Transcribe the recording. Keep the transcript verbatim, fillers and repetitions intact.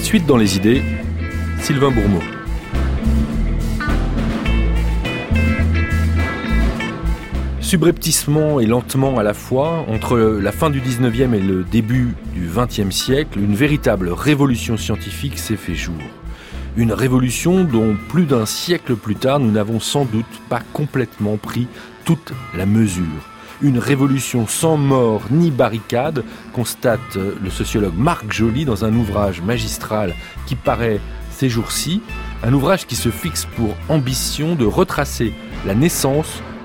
Suite dans les idées, Sylvain Bourmeau. Subrepticement et lentement à la fois, entre la fin du dix-neuvième et le début du vingtième siècle, une véritable révolution scientifique s'est fait jour. Une révolution dont plus d'un siècle plus tard, nous n'avons sans doute pas complètement pris toute la mesure. Une révolution sans mort ni barricade, constate le sociologue Marc Joly dans un ouvrage magistral qui paraît ces jours-ci, un ouvrage qui se fixe pour ambition de retracer la naissance